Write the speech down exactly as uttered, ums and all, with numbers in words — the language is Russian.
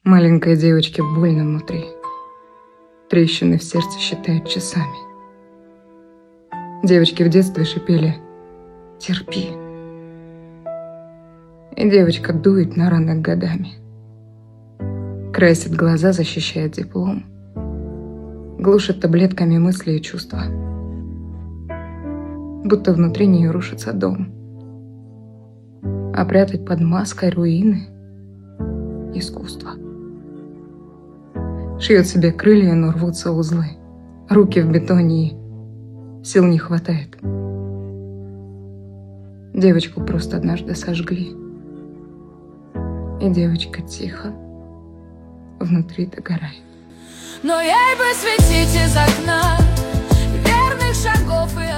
Маленькой девочке больно внутри. Трещины в сердце считают часами. Девочки в детстве шипели: терпи. И девочка дует на раны годами. Красит глаза, защищает диплом. Глушит таблетками мысли и чувства. Будто внутри нее рушится дом. А прятать под маской руины — искусство. Шьет себе крылья, но рвутся узлы. Руки в бетоне, и сил не хватает. Девочку просто однажды сожгли. И девочка тихо внутри догорает. Но ей бы светить из окна верных шагов и